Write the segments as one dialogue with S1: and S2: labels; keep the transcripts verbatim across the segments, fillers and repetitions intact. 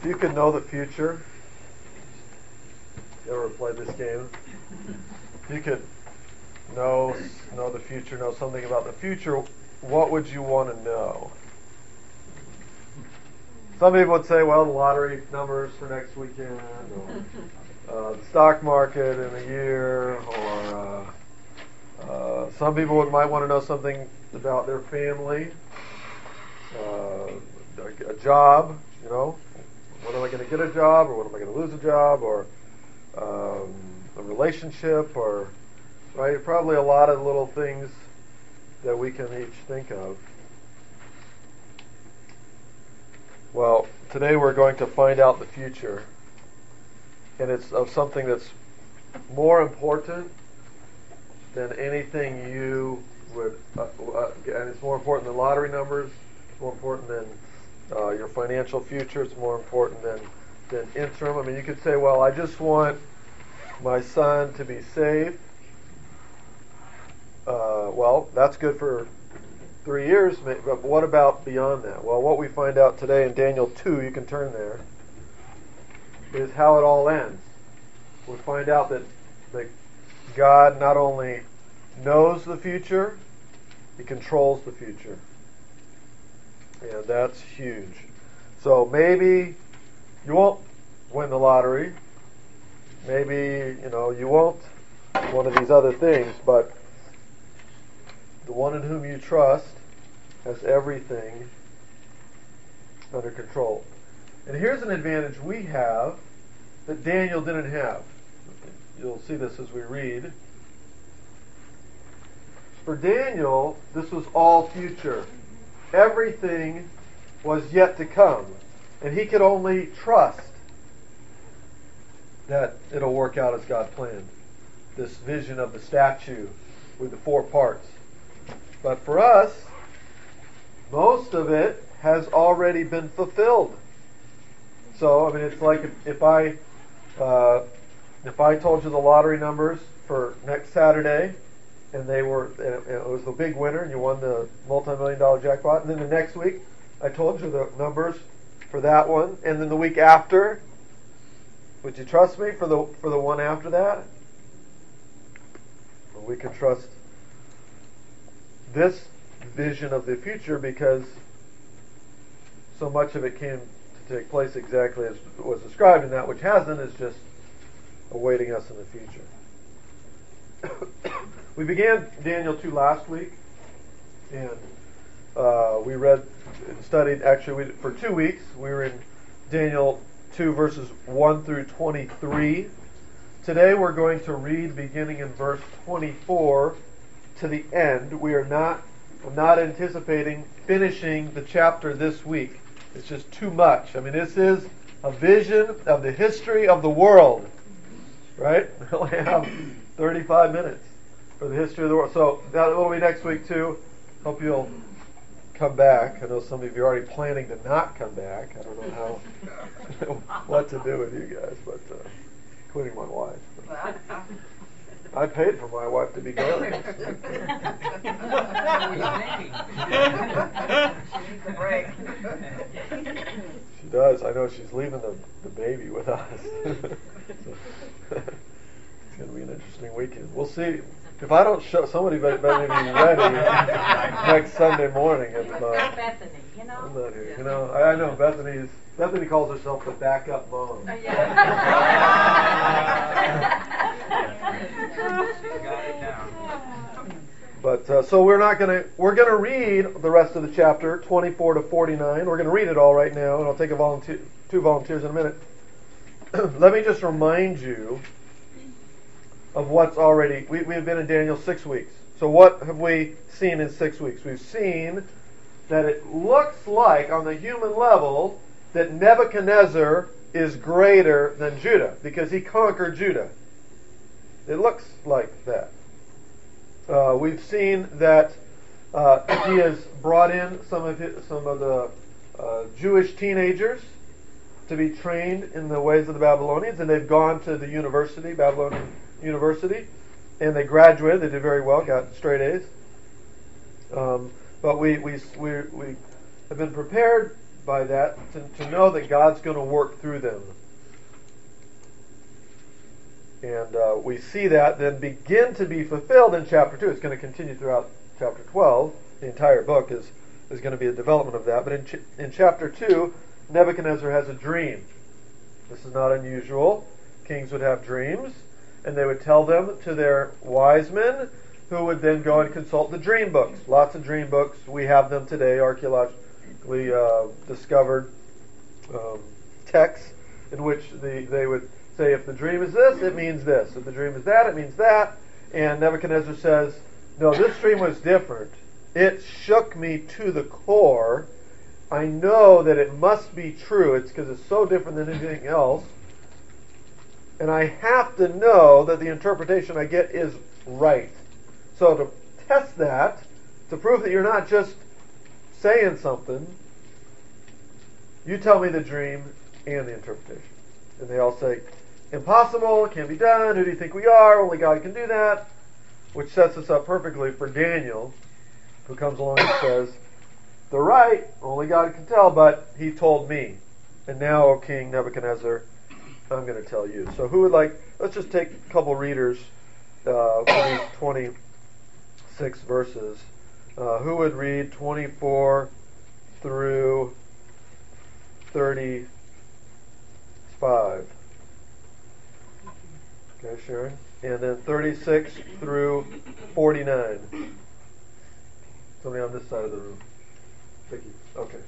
S1: you could know the future, you ever played this game? If you could know know the future, know something about the future, what would you want to know? Some people would say, well, the lottery numbers for next weekend, or uh, the stock market in a year, or uh, uh, some people would, might want to know something about their family, uh, a, a job, you know, when am I going to get a job, or when am I going to lose a job, or um, a relationship, or, right, probably a lot of little things that we can each think of. Well, today we're going to find out the future, and it's of something that's more important than anything you would, uh, uh, and it's more important than lottery numbers, it's more important than uh, your financial future, it's more important than, than interim. I mean, you could say, well, I just want my son to be saved. Uh, well, that's good for three years, but what about beyond that? Well, what we find out today in Daniel two, you can turn there, is how it all ends. We find out that, that God not only knows the future, He controls the future. And that's huge. So maybe you won't win the lottery. Maybe, you know, you won't one of these other things, but the one in whom you trust has everything under control. And here's an advantage we have that Daniel didn't have. You'll see this as we read. For Daniel, this was all future. Everything was yet to come. And he could only trust that it'll work out as God planned. This vision of the statue with the four parts. But for us, most of it has already been fulfilled. So, I mean, it's like if, if I uh, if I told you the lottery numbers for next Saturday, and they were, and it, and it was the big winner, and you won the multi-million dollar jackpot, and then the next week I told you the numbers for that one, and then the week after, would you trust me for the for the one after that? Well, we can trust this vision of the future because so much of it came to take place exactly as was described, and that which hasn't is just awaiting us in the future. We began Daniel two last week, and uh, we read and studied, actually we, for two weeks, we were in Daniel two verses one through twenty-three. Today we're going to read beginning in verse twenty-four to the end. We are not, I'm not anticipating finishing the chapter this week. It's just too much. I mean, this is a vision of the history of the world, right? We only have thirty-five minutes for the history of the world. So that will be next week too. Hope you'll come back. I know some of you are already planning to not come back. I don't know how, what to do with you guys, but uh, including my wife. But I paid for my wife to be gone.
S2: She needs a break.
S1: She does. I know she's leaving the, the baby with us. So, it's going to be an interesting weekend. We'll see. If I don't show, somebody better, better be ready next Sunday morning. If, uh,
S3: Bethany, you know.
S1: I'm not here. You know, I, I know Bethany's. Bethany calls herself the backup mom.
S3: Oh, yeah.
S1: But uh, so we're not going to. We're going to read the rest of the chapter, twenty-four to forty-nine. We're going to read it all right now, and I'll take a volunteer, two volunteers in a minute. Let me just remind you of what's already. We, we've been in Daniel six weeks. So what have we seen in six weeks? We've seen that it looks like, on the human level, that Nebuchadnezzar is greater than Judah because he conquered Judah. It looks like that. Uh, we've seen that uh, he has brought in some of his, some of the uh, Jewish teenagers to be trained in the ways of the Babylonians, and they've gone to the university, Babylonian University, and they graduated. They did very well, got straight A's. Um, but we we we we have been prepared by that to, to know that God's going to work through them. And uh, we see that then begin to be fulfilled in chapter two. It's going to continue throughout chapter twelve. The entire book is, is going to be a development of that. But in, ch- in chapter two, Nebuchadnezzar has a dream. This is not unusual. Kings would have dreams, and they would tell them to their wise men, who would then go and consult the dream books. Lots of dream books. We have them today, archaeologically uh, discovered um, texts in which the, they would say, if the dream is this, it means this. If the dream is that, it means that. And Nebuchadnezzar says, no, this dream was different. It shook me to the core. I know that it must be true. It's because it's so different than anything else. And I have to know that the interpretation I get is right. So to test that, to prove that you're not just saying something, you tell me the dream and the interpretation. And they all say, impossible, it can't be done, who do you think we are, only God can do that, which sets us up perfectly for Daniel, who comes along and says, they're right, only God can tell, but he told me. And now, O King Nebuchadnezzar, I'm going to tell you. So who would like, let's just take a couple readers uh, for these twenty-six verses. Uh, who would read twenty-four through thirty-five? Okay, Sharon. And then thirty-six through forty-nine. Somebody on this side of the room. Vicky. Okay.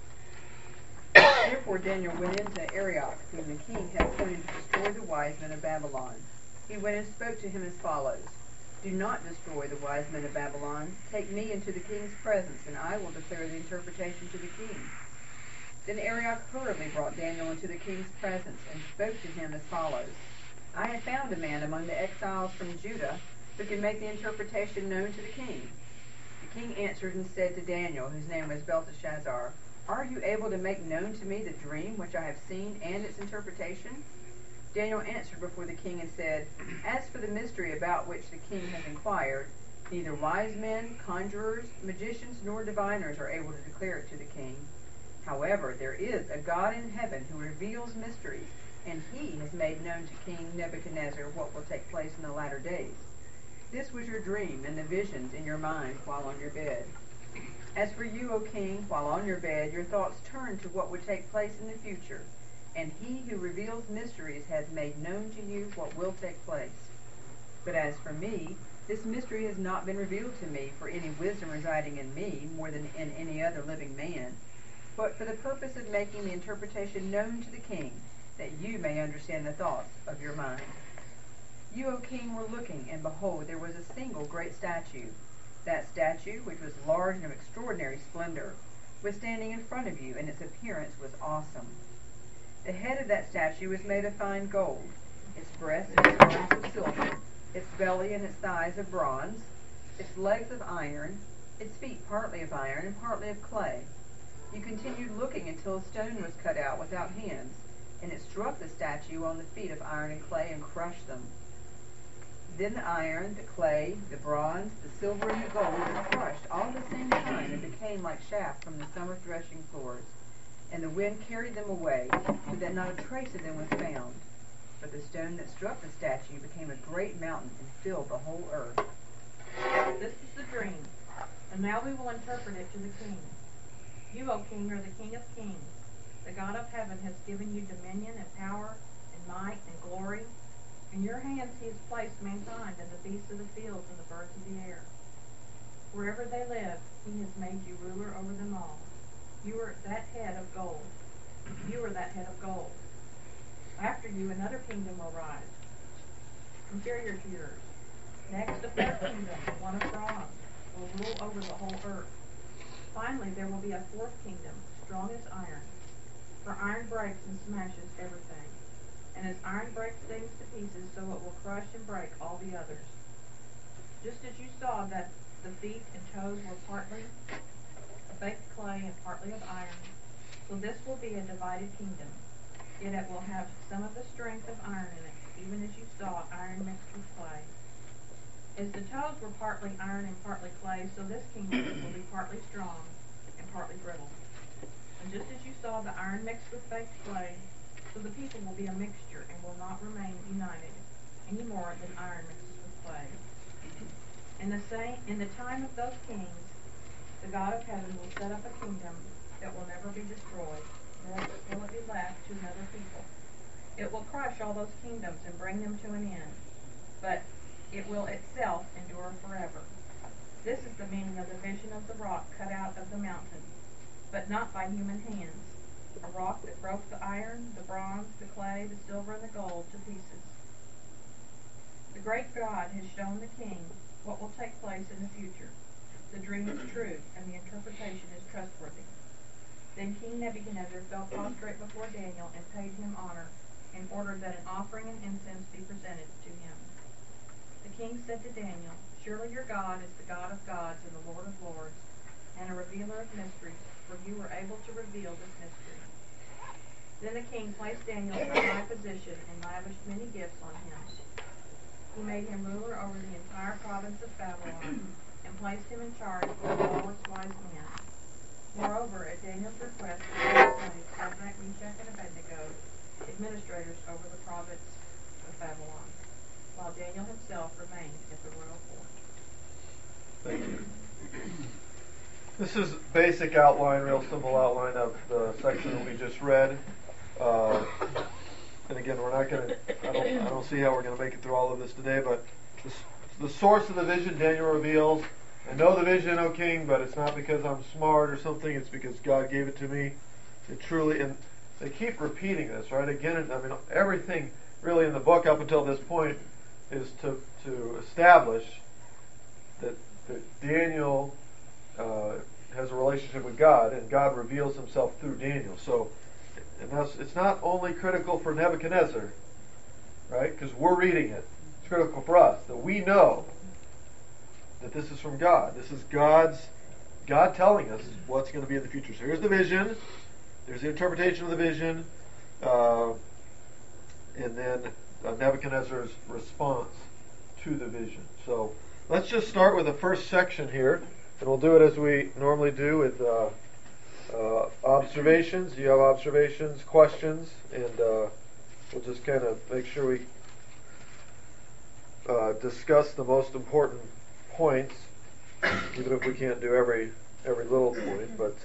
S2: Therefore Daniel went into Arioch, whom the king had appointed to destroy the wise men of Babylon. He went and spoke to him as follows. Do not destroy the wise men of Babylon. Take me into the king's presence, and I will declare the interpretation to the king. Then Arioch hurriedly brought Daniel into the king's presence, and spoke to him as follows. I have found a man among the exiles from Judah who can make the interpretation known to the king. The king answered and said to Daniel, whose name was Belteshazzar, Are you able to make known to me the dream which I have seen and its interpretation? Daniel answered before the king and said, As for the mystery about which the king has inquired, neither wise men, conjurers, magicians, nor diviners are able to declare it to the king. However, there is a God in heaven who reveals mysteries, and he has made known to King Nebuchadnezzar what will take place in the latter days. This was your dream and the visions in your mind while on your bed. As for you, O king, while on your bed, your thoughts turned to what would take place in the future, and he who reveals mysteries has made known to you what will take place. But as for me, this mystery has not been revealed to me for any wisdom residing in me more than in any other living man, but for the purpose of making the interpretation known to the king, that you may understand the thoughts of your mind. You, O king, were looking, and behold, there was a single great statue. That statue, which was large and of extraordinary splendor, was standing in front of you, and its appearance was awesome. The head of that statue was made of fine gold, its breast and its arms of silver, its belly and its thighs of bronze, its legs of iron, its feet partly of iron and partly of clay. You continued looking until a stone was cut out without hands, and it struck the statue on the feet of iron and clay and crushed them. Then the iron, the clay, the bronze, the silver, and the gold were crushed all at the same time and became like chaff from the summer threshing floors. And the wind carried them away, so that not a trace of them was found. But the stone that struck the statue became a great mountain and filled the whole earth.
S3: This is the dream, and now we will interpret it to the king. You, O king, are the king of kings. The God of heaven has given you dominion and power and might and glory. In your hands he has placed mankind and the beasts of the fields and the birds of the air. Wherever they live, he has made you ruler over them all. You are that head of gold. You are that head of gold. After you, another kingdom will rise, inferior to yours. Next, a third kingdom, one of bronze, will rule over the whole earth. Finally, there will be a fourth kingdom, strong as iron. For iron breaks and smashes everything. And as iron breaks things to pieces, so it will crush and break all the others. Just as you saw that the feet and toes were partly of baked clay and partly of iron, so this will be a divided kingdom. Yet it will have some of the strength of iron in it, even as you saw iron mixed with clay. As the toes were partly iron and partly clay, so this kingdom will be partly strong and partly brittle. And just as you saw the iron mixed with baked clay, so the people will be a mixture and will not remain united any more than iron mixes with clay. In the same, in the time of those kings, the God of heaven will set up a kingdom that will never be destroyed, nor will it be left to another people. It will crush all those kingdoms and bring them to an end, but it will itself endure forever. This is the meaning of the vision of the rock cut out of the mountain, but not by human hands, a rock that broke the iron, the bronze, the clay, the silver, and the gold to pieces. The great God has shown the king what will take place in the future. The dream is true, and the interpretation is trustworthy. Then King Nebuchadnezzar fell prostrate before Daniel and paid him honor, and ordered that an offering and incense be presented to him. The king said to Daniel, "Surely your God is the God of gods and the Lord of lords, and a revealer of mysteries, for you were able to reveal this mystery." Then the king placed Daniel in a high position and lavished many gifts on him. He made him ruler over the entire province of Babylon, and placed him in charge of all its wise men. Moreover, at Daniel's request, he appointed Shadrach, Meshach, and Abednego administrators over the province of Babylon, while Daniel himself remained at the royal court.
S1: Thank you. This is basic outline, real simple outline of the section that we just read. Uh, and again, we're not going to, I don't, I don't see how we're going to make it through all of this today, but the, the source of the vision Daniel reveals. I know the vision, O king, but it's not because I'm smart or something, it's because God gave it to me. It truly, and they keep repeating this, right? Again, I mean, everything really in the book up until this point is to, to establish that, that Daniel uh, has a relationship with God, and God reveals himself through Daniel. So, and that's, it's not only critical for Nebuchadnezzar, right? Because we're reading it. It's critical for us that we know that this is from God. This is God's, God telling us what's going to be in the future. So here's the vision. There's the interpretation of the vision. Uh, and then uh, Nebuchadnezzar's response to the vision. So let's just start with the first section here. And we'll do it as we normally do with uh, uh, observations. You have observations, questions, and uh, we'll just kind of make sure we uh, discuss the most important points, even if we can't do every every little point. But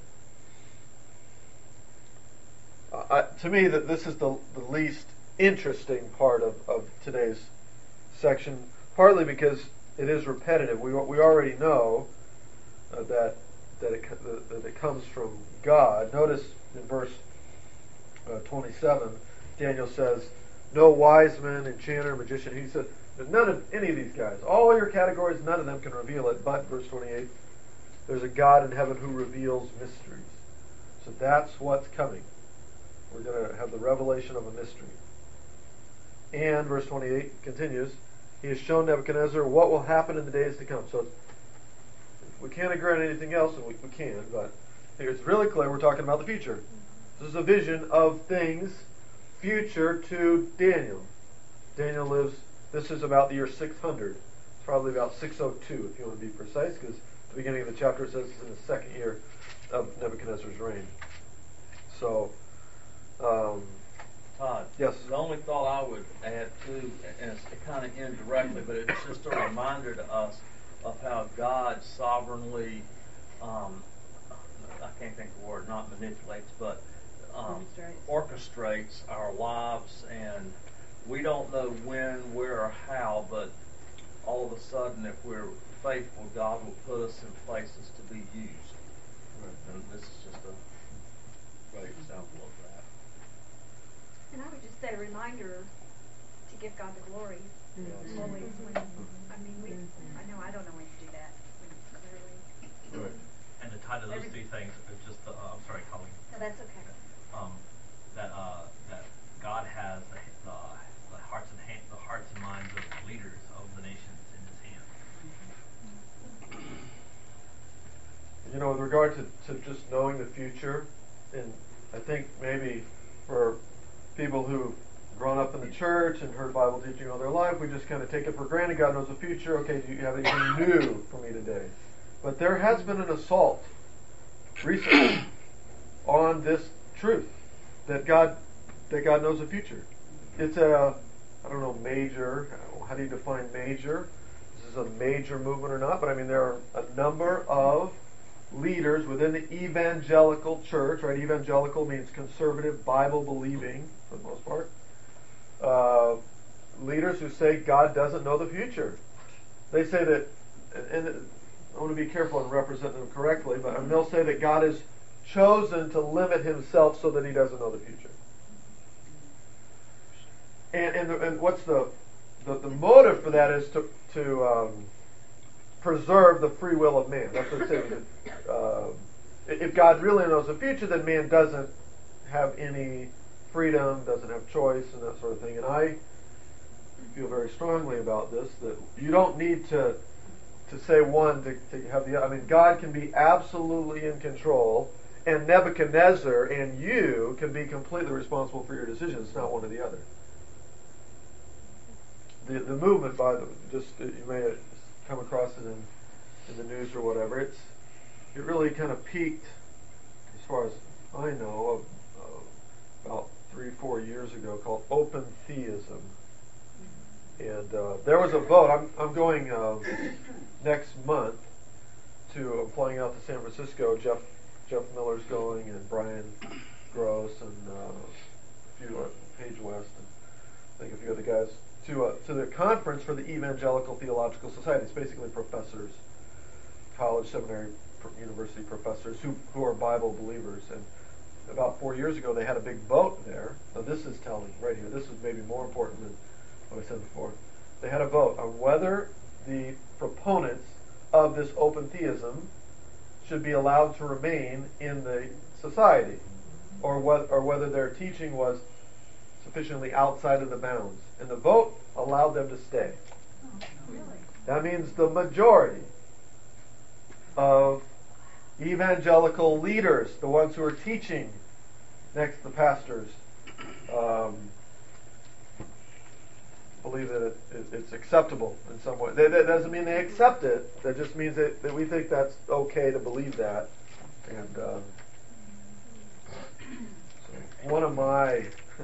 S1: uh, I, to me, that this is the, the least interesting part of, of today's section, partly because it is repetitive. We we already know uh, that that it that it comes from God. Notice in verse uh, twenty-seven, Daniel says, "No wise man, enchanter, magician." He said, none of any of these guys, all your categories, none of them can reveal it. But verse twenty-eight, there's a God in heaven who reveals mysteries. So that's what's coming. We're going to have the revelation of a mystery. And verse twenty-eight continues, he has shown Nebuchadnezzar what will happen in the days to come. So we can't agree on anything else, and we, we can, but it's really clear we're talking about the future. This is a vision of things future to Daniel. Daniel lives, this is about the year six hundred. It's probably about six oh two, if you want to be precise, because at the beginning of the chapter it says it's in the second year of Nebuchadnezzar's reign. So, um,
S4: Todd,
S1: yes.
S4: The only thought I would add to, and it's kind of indirectly, but it's just a reminder to us of how God sovereignly, um, I can't think of the word, not manipulates, but um, orchestrates. orchestrates our lives, and we don't know when, where, or how, but all of a sudden, if we're faithful, God will put us in places to be used. Right. And this is just a great example of that.
S5: And I would just say a reminder to give God the glory.
S4: Mm-hmm.
S5: Always when, I mean, we, I know I don't always do that when clearly.
S1: Right.
S6: And to tie to those
S5: Every-
S6: three things, it's just the, uh, I'm sorry, Colleen.
S5: No, that's okay.
S6: Um, that uh, that God has the, the, the hearts and hand, the hearts and minds of the leaders of the nations in His hand.
S1: You know, with regard to, to just knowing the future, and I think maybe for people who've grown up in the church and heard Bible teaching all their life, we just kind of take it for granted. God knows the future. Okay, do you have anything new for me today? But there has been an assault recently on this truth that God that God knows the future. It's a I don't know major. How do you define major? Is this a major movement or not? But I mean, there are a number of leaders within the evangelical church. Right? Evangelical means conservative, Bible believing for the most part. Uh, leaders who say God doesn't know the future. They say that, and I want to be careful and represent them correctly, but they'll say that God has chosen to limit himself so that he doesn't know the future. And and, the, and what's the, the the motive for that is to to um, preserve the free will of man. That's what it says. Uh, if God really knows the future, then man doesn't have any freedom, doesn't have choice, and that sort of thing. And I feel very strongly about this, that you don't need to to say one to, to have the other. I mean, God can be absolutely in control, and Nebuchadnezzar and you can be completely responsible for your decisions. It's not one or the other. The the movement, by the just you may have come across it in in the news or whatever. It's it really kind of peaked, as far as I know, uh, about three four years ago, called open theism. And uh, there was a vote. I'm I'm going uh, next month to. I'm flying out to San Francisco. Jeff Jeff Miller's going, and Brian Gross, and uh, a few uh, Paige West, and I think a few other guys to uh, to the conference for the Evangelical Theological Society. It's basically professors, college, seminary, university professors who who are Bible believers. And about four years ago, they had a big vote there. Now this is telling right here. This is maybe more important than what I said before. They had a vote on whether the proponents of this open theism should be allowed to remain in the society, or what, or whether their teaching was sufficiently outside of the bounds. And the vote allowed them to stay. That means the majority of evangelical leaders, the ones who are teaching next to the pastors, um, believe that it, it, it's acceptable in some way. That, that doesn't mean they accept it. That just means that, that we think that's okay to believe that. And um, so one of my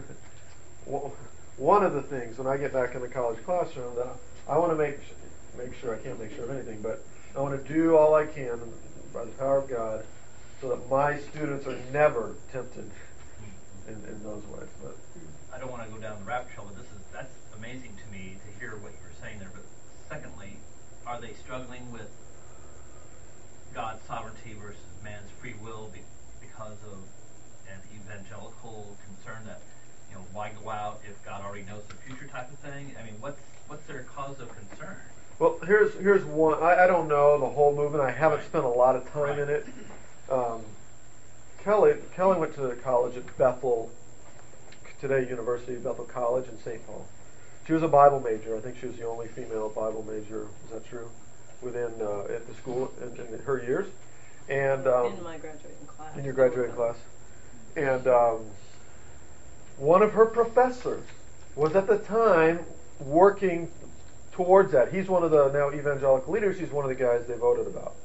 S1: one of the things when I get back in the college classroom that I want to make make sure I can't make sure of anything, but I want to do all I can by the power of God so that my students are never tempted in, in those ways. But
S6: I don't want to go down the rabbit trail, but this is that's amazing to me to hear what you were saying there. But secondly, are they struggling with God's sovereignty versus man's free will be, because of an evangelical concern that, you know, why go out if God already knows the future type of thing? I mean, what's what's their cause of concern?
S1: Well, here's here's one. I, I don't know the whole movement. I haven't
S6: Right.
S1: spent a lot of time
S6: Right.
S1: in it. Um, Kelly Kelly went to college at Bethel, today University, Bethel College in Saint Paul. She was a Bible major. I think she was the only female Bible major. Is that true? Within uh, at the school in, in her years, and um,
S7: in my graduating class.
S1: in your graduating class, and um, one of her professors was at the time working towards that. He's one of the now evangelical leaders. He's one of the guys they voted about.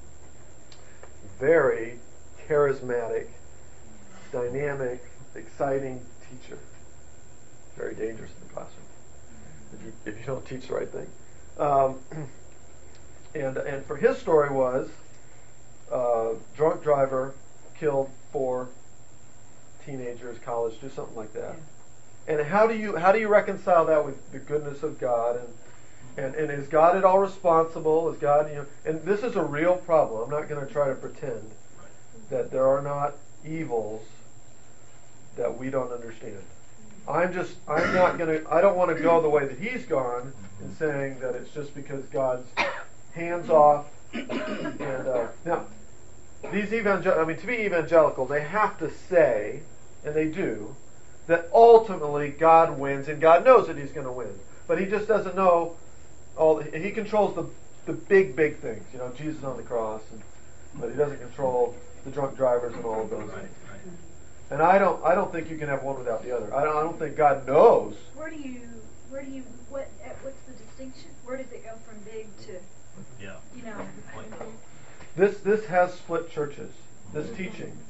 S1: Very charismatic, dynamic, exciting teacher. Very dangerous in the classroom if you if you don't teach the right thing. Um, and and for his story was uh, drunk driver killed four teenagers, college, do something like that. And how do you how do you reconcile that with the goodness of God, and and, and is God at all responsible? Is God, you know, and this is a real problem. I'm not going to try to pretend that there are not evils that we don't understand. I'm just I'm not going to I don't want to go the way that he's gone in saying that it's just because God's hands off. And uh, now these evangel I mean to be evangelical, they have to say, and they do, that ultimately God wins, and God knows that He's going to win, but He just doesn't know all. The, he controls the the big big things, you know, Jesus on the cross, and, but He doesn't control the drunk drivers and all of those
S6: Right,
S1: things.
S6: right.
S1: And I don't I don't think you can have one without the other. I don't I don't think God knows.
S5: Where do you, where do you, what, uh, what's the distinction? Where does it go from big to,
S6: Yeah.
S5: you know?
S6: Good point.
S1: This this has split churches. This teaching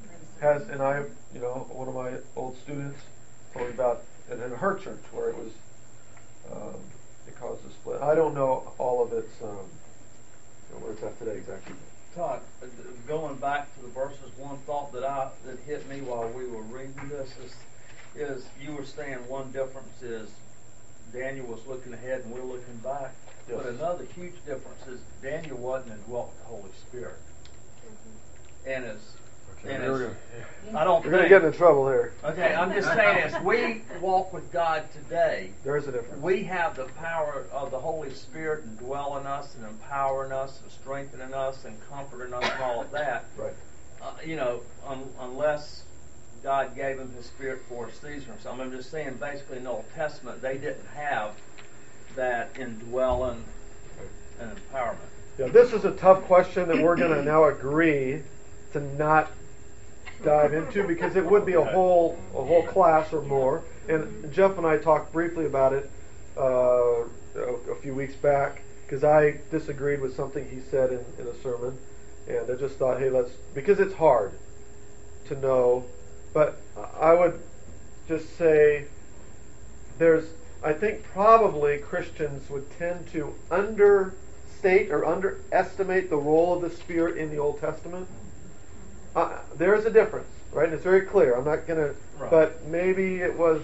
S1: has, and I, you know, one of my old students told me about it in her church where it was, um, it caused a split. I don't know all of its, um, you know, where it's at today exactly.
S4: Todd, uh, going back to the verses, one thought that I that hit me while we were reading this is, is you were saying one difference is Daniel was looking ahead and we're looking back.
S1: Yes.
S4: But another huge difference is Daniel wasn't indwelt with the Holy Spirit. Mm-hmm. And as
S1: Okay,
S4: and
S1: we're
S4: as,
S1: gonna,
S4: I don't
S1: we're
S4: think,
S1: gonna get into trouble here.
S4: okay, I'm just saying as we walk with God today,
S1: There's a difference.
S4: we have the power of the Holy Spirit indwelling us and empowering us and strengthening us and comforting us and all of that.
S1: Right.
S4: Uh, you know, un- unless God gave him his Spirit for a season or something. I'm just saying, basically, in the Old Testament, they didn't have that indwelling and empowerment.
S1: Yeah, this is a tough question that we're going to now agree to not dive into because it would be a whole a whole class or more. And Jeff and I talked briefly about it uh, a, a few weeks back because I disagreed with something he said in, in a sermon, and I just thought, hey, let's because it's hard to know. But I would just say there's, I think probably Christians would tend to understate or underestimate the role of the Spirit in the Old Testament. Uh, there's a difference, right? And it's very clear. I'm not going to,
S4: Right.
S1: but maybe it was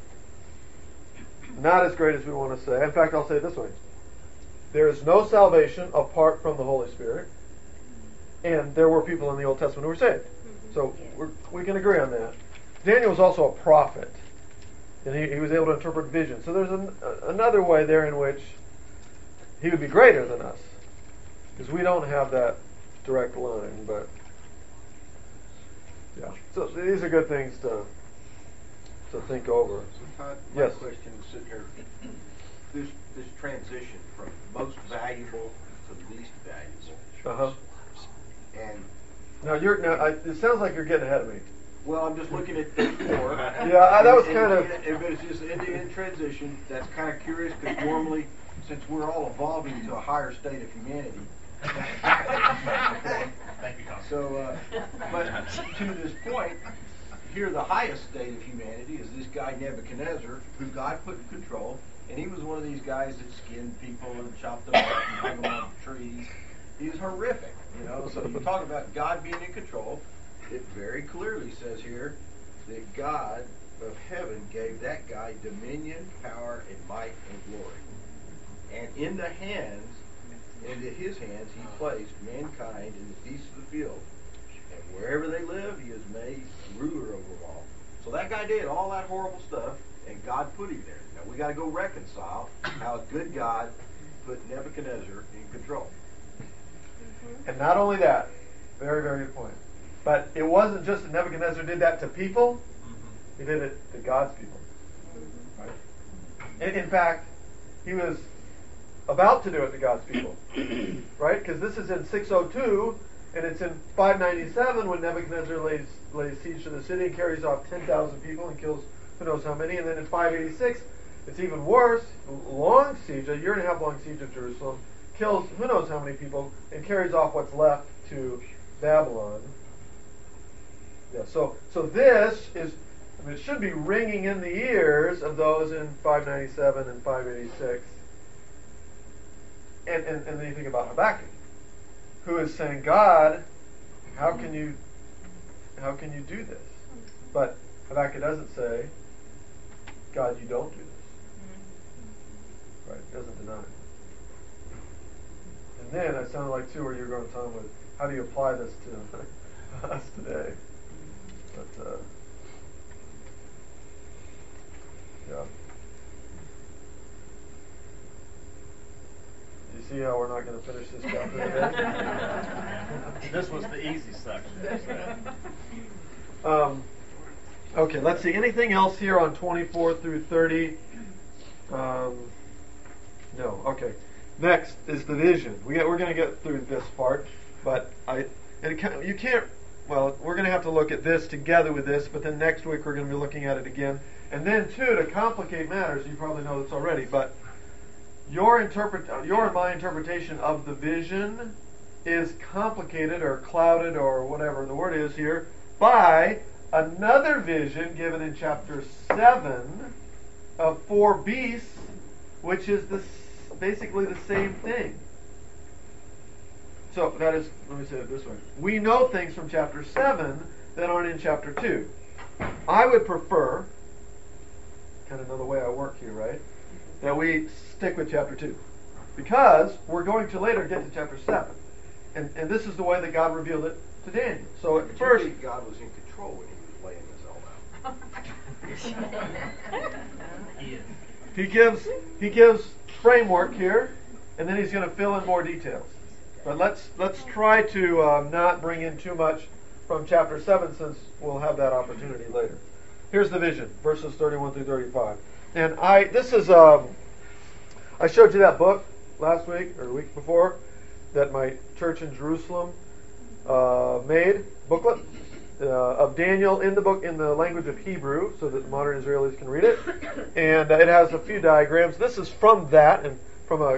S1: not as great as we want to say. In fact, I'll say it this way. There is no salvation apart from the Holy Spirit. And there were people in the Old Testament who were saved. So we're, we can agree on that. Daniel was also a prophet. And he, he was able to interpret visions. So there's an, uh, another way there in which he would be greater than us. Because we don't have that direct line. But yeah. So these are good things to to think over.
S7: So Todd, my
S1: Yes.
S7: question is sitting here, this, this transition from most valuable to least valuable.
S1: Uh-huh.
S7: And,
S1: Now you're now. I, it sounds like you're getting ahead of me.
S7: well, I'm just looking at these four.
S1: Yeah, I- that was
S7: And-
S1: kind
S7: and-
S1: of-
S7: If it's just Indian transition, that's kind of curious because normally, since we're all evolving to a higher state of humanity.
S6: Thank you, Tom.
S7: So, uh, but to this point, here the highest state of humanity is this guy Nebuchadnezzar, who God put in control, and he was one of these guys that skinned people and chopped them up and hung them on trees. He's horrific, you know. So you talk about God being in control. It very clearly says here that God of heaven gave that guy dominion, power, and might and glory. And in the hands, into his hands, he placed mankind in the beasts of the field. And wherever they live, he is made ruler over them all. So that guy did all that horrible stuff, and God put him there. Now we got to go reconcile how a good God put Nebuchadnezzar in control.
S1: And not only that, very, very good point. But it wasn't just that Nebuchadnezzar did that to people, he did it to God's people. Right? In, in fact, he was about to do it to God's people. Right? Because this is in six oh two, and it's in five ninety-seven when Nebuchadnezzar lays, lays siege to the city and carries off ten thousand people and kills who knows how many. And then in five eighty-six, it's even worse, long siege, a year and a half long siege of Jerusalem, kills who knows how many people and carries off what's left to Babylon. Yeah, so so this is, I mean, it should be ringing in the ears of those in five ninety-seven and five eighty-six. And, and, and then you think about Habakkuk, who is saying, God, how can you how can you do this? But Habakkuk doesn't say, God, you don't do this. Right? He doesn't deny it. And then I sounded like too where you're going to talk with how do you apply this to us today? But uh, yeah. You see how we're not going to finish this chapter today?
S4: This was the easy section.
S1: Um, okay, let's see. Anything else here on twenty-four through thirty? Um, no. Okay. Next is the vision. We get, we're going to get through this part, but I and it can, you can't. Well, we're going to have to look at this together with this, but then next week we're going to be looking at it again. And then too, to complicate matters, you probably know this already, but your interpret, your and my interpretation of the vision is complicated or clouded or whatever the word is here by another vision given in chapter seven of four beasts, which is this, basically the same thing. So that is, let me say it this way. We know things from chapter seven that aren't in chapter two. I would prefer, kind of know the way I work here, right? That we stick with chapter two. Because we're going to later get to chapter seven. And and this is the way that God revealed it to Daniel. So at
S7: But you
S1: first,
S7: think God was in control when he was laying this all out.
S6: He is.
S1: he gives he gives framework here, and then he's going to fill in more details. But let's let's try to um, not bring in too much from chapter seven, since we'll have that opportunity later. Here's the vision, verses thirty-one through thirty-five. And I this is um, I showed you that book last week or the week before that my church in Jerusalem uh, made booklet uh, of Daniel in the book in the language of Hebrew, so that modern Israelis can read it. And uh, it has a few diagrams. This is from that and from a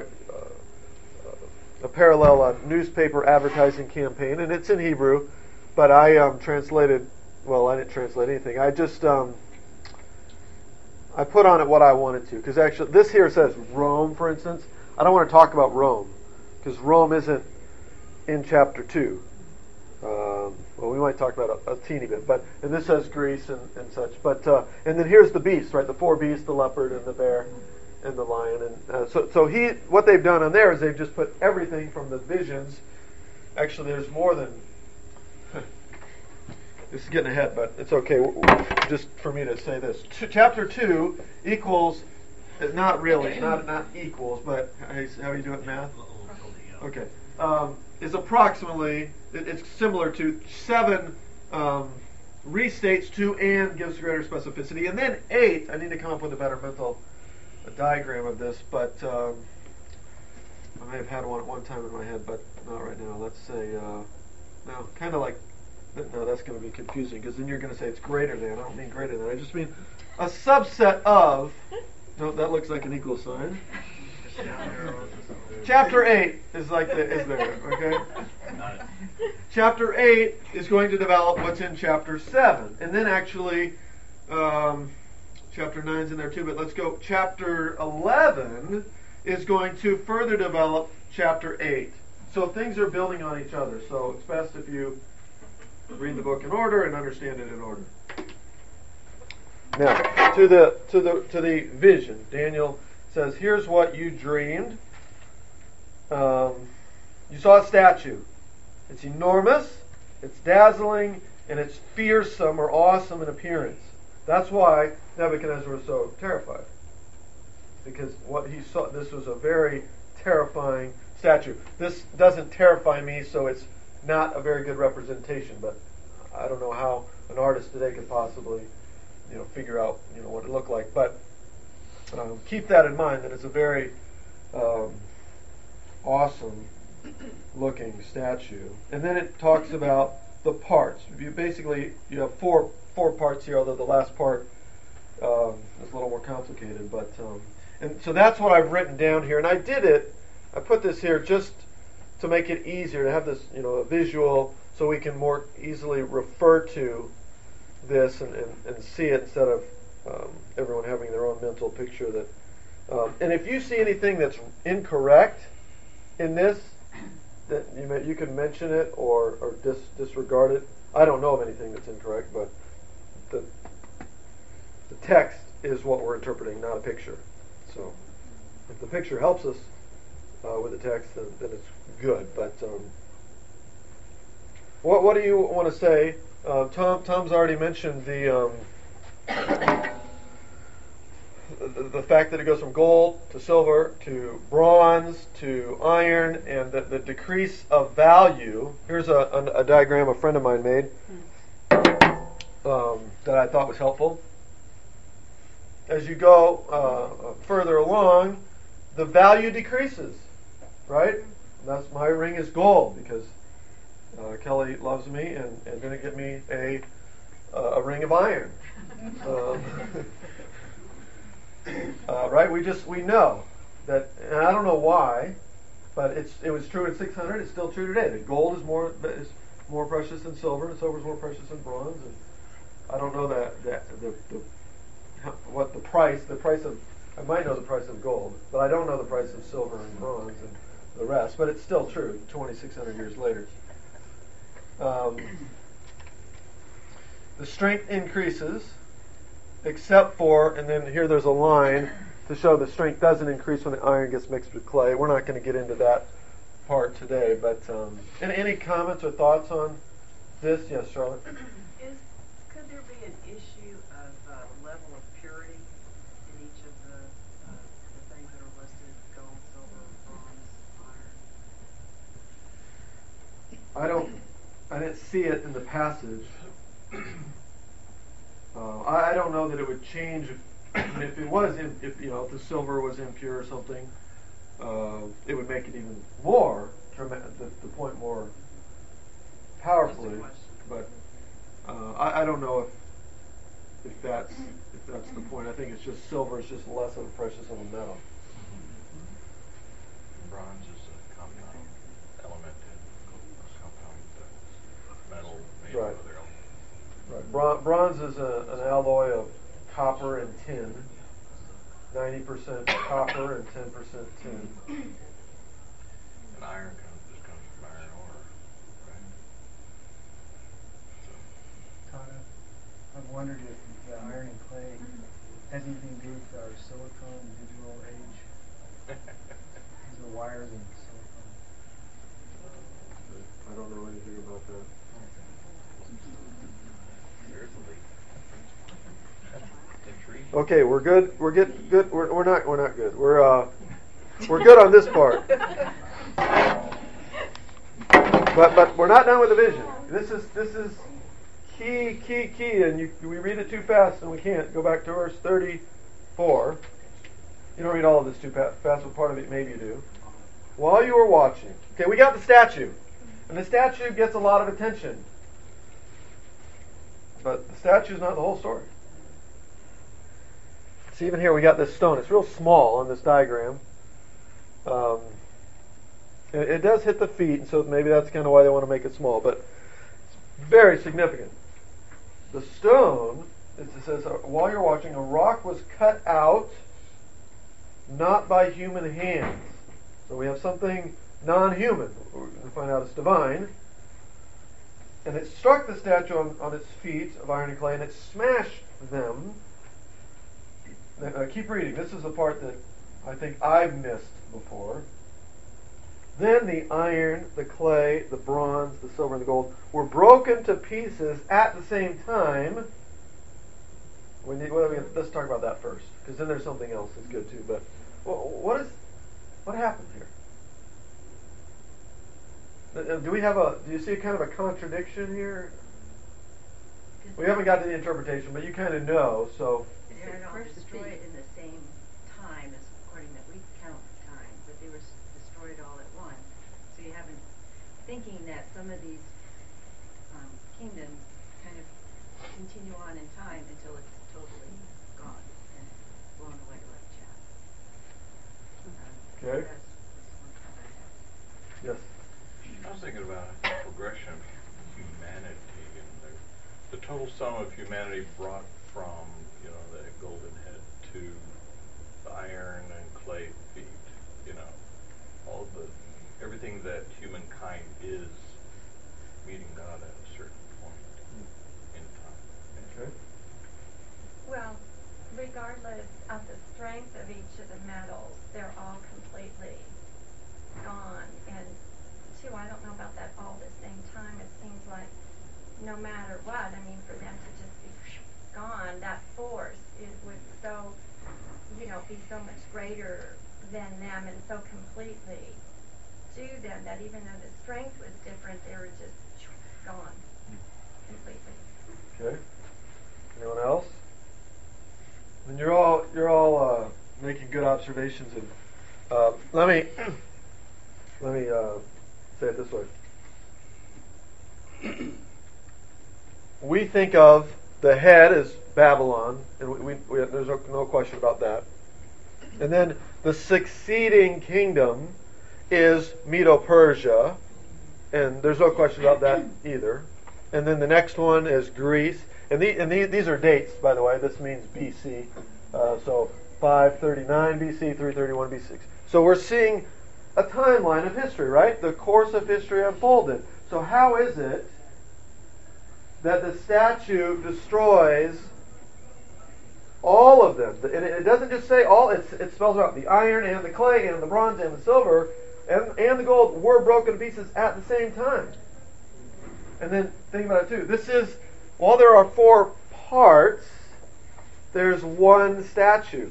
S1: a parallel uh, newspaper advertising campaign, and it's in Hebrew, but I um, translated, well, I didn't translate anything. I just, um, I put on it what I wanted to, because actually, this here says Rome, for instance. I don't want to talk about Rome, because Rome isn't in chapter two. Um, well, we might talk about a, a teeny bit, but, and this says Greece and, and such, but, uh, and then here's the beasts, right, the four beasts, the leopard and the bear, and the lion, and uh, so so he what they've done on there is they've just put everything from the visions. Actually, there's more than. This is getting ahead, but it's okay. Just for me to say this, Ch- chapter two equals, not really, not not equals, but how you do it in math? Okay, um, is approximately it, it's similar to seven. Um, restates two and gives greater specificity, and then eight. I need to come up with a better mental. A diagram of this, but um, I may have had one at one time in my head, but not right now. Let's say, uh, no, kind of like, no, that's going to be confusing, because then you're going to say it's greater than. I don't mean greater than. I just mean a subset of. No, that looks like an equal sign. Chapter eight is like the, is there, okay? Chapter eight is going to develop what's in chapter seven, and then actually. Um, Chapter nine's in there too, but let's go. Chapter eleven is going to further develop chapter eight. So things are building on each other. So it's best if you read the book in order and understand it in order. Now, to the to the to the vision, Daniel says, "Here's what you dreamed. Um, you saw a statue. It's enormous, it's dazzling, and it's fearsome or awesome in appearance." That's why Nebuchadnezzar was so terrified, because what he saw, this was a very terrifying statue. This doesn't terrify me, so it's not a very good representation. But I don't know how an artist today could possibly, you know, figure out, you know, what it looked like. But um, keep that in mind, that it's a very um, awesome looking statue. And then it talks about the parts. You basically you have four four parts here, although the last part um, is a little more complicated. But um, and so that's what I've written down here, and I did it. I put this here just to make it easier to have this, you know, a visual, so we can more easily refer to this and, and, and see it instead of um, everyone having their own mental picture. That um, and if you see anything that's incorrect in this, that you may, you can mention it or or dis, disregard it. I don't know of anything that's incorrect, but the the text is what we're interpreting, not a picture. So if the picture helps us uh, with the text, then, then it's good. But um, what what do you want to say? Uh, Tom Tom's already mentioned the, um, the the fact that it goes from gold to silver to bronze to iron, and the, the decrease of value. Here's a, a, a diagram a friend of mine made um, that I thought was helpful. As you go uh, further along, the value decreases, right? That's my ring is gold because uh, Kelly loves me and, and going to get me a uh, a ring of iron. Um, uh, right? We just we know that, and I don't know why, but it's it was true in six hundred. It's still true today. That gold is more is more precious than silver, and silver is more precious than bronze. And I don't know that, that the, the what the price, the price of, I might know the price of gold, but I don't know the price of silver and bronze and the rest. But it's still true, twenty-six hundred years later. Um, the strength increases, except for, and then here there's a line to show the strength doesn't increase when the iron gets mixed with clay. We're not going to get into that part today, but um, any, any comments or thoughts on this? Yes, Charlotte?
S8: Is, could there be an issue of uh, level of purity in each of the, uh, the things that are listed, gold, silver, bronze, iron?
S1: I don't, I didn't see it in the passage. Uh, I, I don't know that it would change if, if it was, in, if you know, if the silver was impure or something. Uh, it would make it even more dramatic, the, the point more powerfully. But uh, I, I don't know if if that's if that's the point. I think it's just silver is just less of a precious of a metal.
S9: Bronze is a compound element in a compound uh, metal made
S1: Right.
S9: of other elements.
S1: Right. Bron- bronze is a, an alloy of copper and tin. ninety percent copper and ten percent tin.
S9: And iron comes, just comes from iron ore, right? So,
S10: Tana, I've wondered if the iron and clay has anything to do with our silicon digital age. Is the wires in silicon?
S1: I don't know anything about that.
S9: there's a leak. Intriguing.
S1: Okay, we're good. We're get good. We're, we're not. We're not good. We're uh, we're good on this part. But but we're not done with the vision. This is this is key key key, and you we read it too fast and we can't. Go back to verse thirty-four. You don't read all of this too fast, but part of it maybe you do. While you were watching, okay, we got the statue, and the statue gets a lot of attention. But the statue is not the whole story. See, even here we got this stone. It's real small on this diagram. Um, it, it does hit the feet, and so maybe that's kind of why they want to make it small. But it's very significant. The stone, it says, uh, while you're watching, a rock was cut out, not by human hands. So we have something non-human. We find out it's divine. And it struck the statue on, on its feet of iron and clay, and it smashed them. Uh, keep reading. This is the part that I think I've missed before. Then the iron, the clay, the bronze, the silver, and the gold were broken to pieces at the same time. We need, well, let's talk about that first, because then there's something else that's good too. But well, what is what happened here? Do we have a? Do you see a kind of a contradiction here? We haven't got to the interpretation, but you kind of know. So
S5: They're not destroyed in the same time as according that we count time, but they were s- destroyed all at once. So you haven't thinking that some of these um, kingdoms kind of continue on in time until it's totally gone and blown away like chaff. Um,
S1: Okay.
S5: That's, that's one thought I had.
S1: yes.
S9: I was thinking about the progression of humanity and the, the total sum of humanity brought from, you know, the golden head to the iron and clay feet, you know, all the, everything that humankind is meeting God at a certain point in time.
S1: Okay.
S11: Well, regardless of the strength of each of the metals, they're all completely gone. And two, I don't know about that all at the same time. It seems like no matter what, I mean, for them to just be gone, that force, it would so, you know, be so much greater than them and so completely do them that even though the strength was different, they were just gone completely.
S1: Okay. Anyone else? And you're all you're all uh, making good observations. And uh, let me let me uh, say it this way. We think of the head as Babylon, and we, we, we there's no, no question about that. And then the succeeding kingdom is Medo-Persia, and there's no question about that either. And then the next one is Greece, and, the, and the, these are dates, by the way. This means B C, uh, so five thirty-nine B C, three thirty-one B C. So we're seeing a timeline of history, right? The course of history unfolded. So how is it that the statue destroys all of them? And it doesn't just say all, it's, it spells out the iron and the clay and the bronze and the silver and, and the gold were broken to pieces at the same time. And then think about it too. This is, while there are four parts, there's one statue.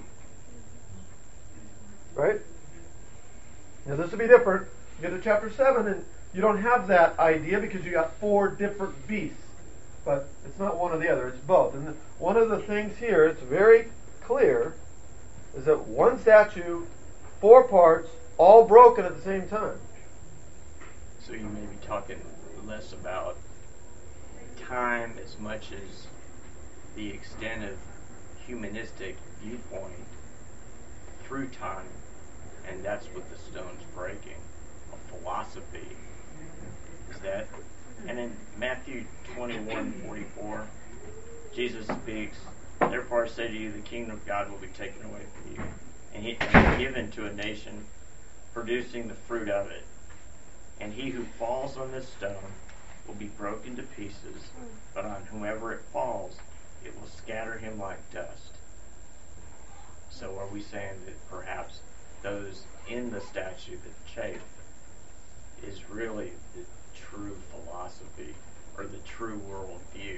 S1: Right? Now this would be different. You get to chapter seven and you don't have that idea because you got four different beasts. But it's not one or the other, it's both. And one of the things here, it's very clear, is that one statue, four parts, all broken at the same time.
S12: So you may be talking less about time as much as the extent of humanistic viewpoint through time, and that's what the stone's breaking. A philosophy. Is that? And in Matthew twenty-one forty-four, Jesus speaks, "Therefore I say to you, the kingdom of God will be taken away from you, and, he, and given to a nation producing the fruit of it. And he who falls on this stone will be broken to pieces, but on whomever it falls, it will scatter him like dust." So are we saying that perhaps those in the statue that chafe is really the true philosophy or the true world view?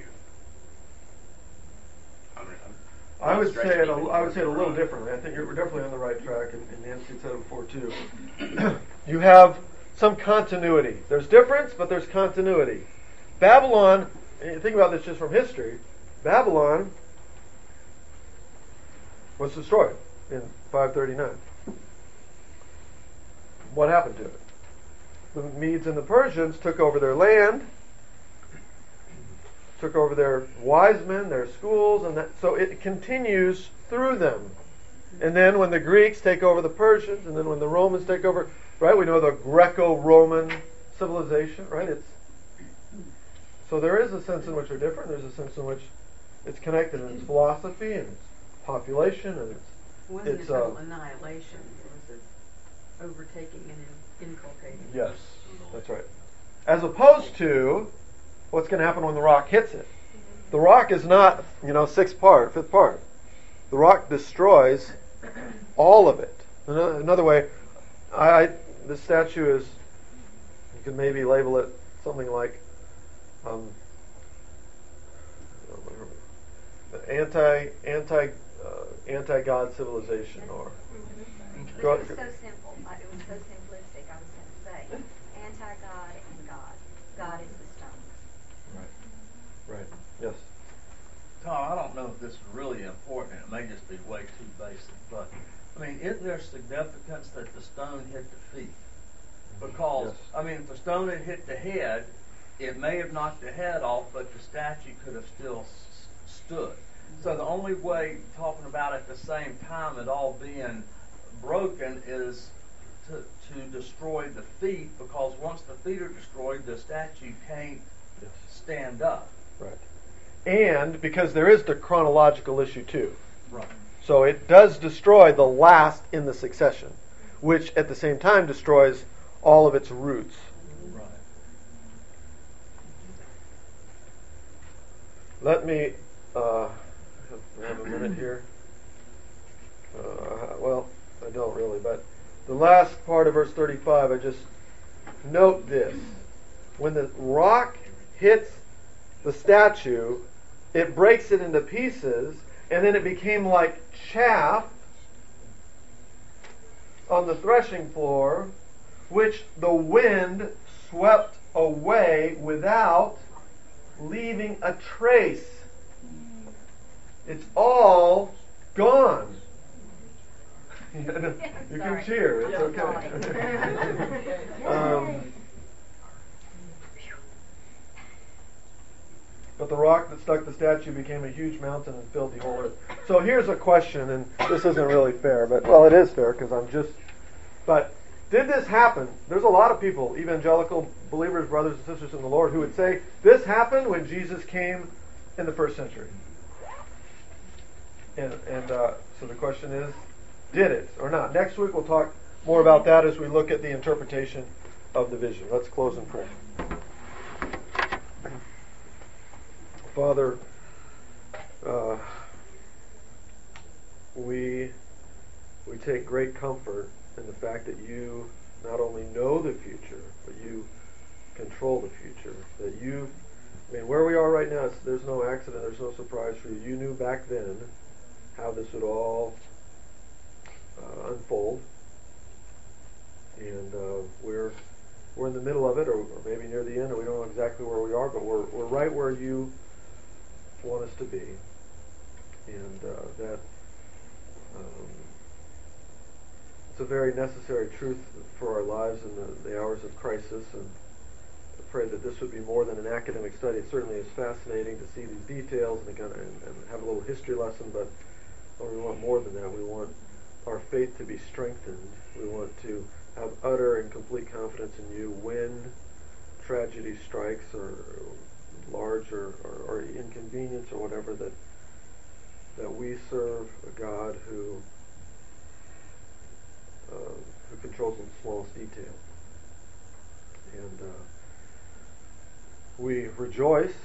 S12: I mean, I'm
S1: I would say it. A,
S12: even
S1: I would say it a little
S12: wrong.
S1: differently. I think you're we're definitely on the right track, and, and Nancy said it before too. You have some continuity. There's difference, but there's continuity. Babylon. And you think about this just from history. Babylon was destroyed in five thirty-nine. What happened to it? The Medes and the Persians took over their land, took over their wise men, their schools, and that, so it continues through them. And then when the Greeks take over the Persians, and then when the Romans take over, right? We know the Greco-Roman civilization, right? It's so there is a sense in which they're different. There's a sense in which it's connected in its philosophy and its population and its.
S2: It wasn't
S1: it's,
S2: a total
S1: uh,
S2: annihilation. It was an overtaking and an inculcating.
S1: Yes, that's right. As opposed to what's going to happen when the rock hits it. The rock is not, you know, sixth part, fifth part. The rock destroys all of it. Another, another way, I, I the statue is, you can maybe label it something like um, anti anti uh, anti God civilization, or
S13: But it was so simple. Like, it was so simplistic. I was going to say anti-God and God. God is the stone.
S1: Right. Right. Yes.
S4: Tom, I don't know if this is really important. It may just be way too basic, but I mean, isn't there significance that the stone hit the feet? Because
S1: Yes.
S4: I mean, if the stone had hit the head, it may have knocked the head off, but the statue could have still s- stood. So the only way, talking about at the same time it all being broken, is to, to destroy the feet, because once the feet are destroyed, the statue can't
S1: Yes.
S4: stand up.
S1: Right. And because there is the chronological issue too.
S4: Right.
S1: So it does destroy the last in the succession, which at the same time destroys all of its roots.
S4: Right.
S1: Let me uh, have a minute here. Uh, well, I don't really, but the last part of verse thirty-five, I just note this. When the rock hits the statue, it breaks it into pieces, and then it became like chaff on the threshing floor, which the wind swept away without leaving a trace. It's all gone. You can
S13: Sorry.
S1: cheer. It's
S13: I'm
S1: okay. um, but the rock that stuck the statue became a huge mountain and filled the whole earth. So here's a question, and this isn't really fair, but well, it is fair because I'm just. But Did this happen? There's a lot of people, evangelical believers, brothers and sisters in the Lord, who would say, this happened when Jesus came in the first century. And, and uh, so the question is, did it or not? Next week we'll talk more about that as we look at the interpretation of the vision. Let's close in prayer. Father, uh, we we take great comfort in the fact that you not only know the future, but you control the future. That you, I mean, where we are right now, it's, there's no accident, there's no surprise for you. You knew back then how this would all uh, unfold, and uh, we're we're in the middle of it, or, or maybe near the end, and we don't know exactly where we are, but we're we're right where you want us to be, and uh, that um, it's a very necessary truth for our lives in the, the hours of crisis. And I pray that this would be more than an academic study. It certainly is fascinating to see these details and, again, and, and have a little history lesson, but oh, we want more than that. We want our faith to be strengthened. We want to have utter and complete confidence in you when tragedy strikes, or large or, or, or inconvenience or whatever, that that we serve a God who uh, who controls the smallest detail. And uh, we rejoice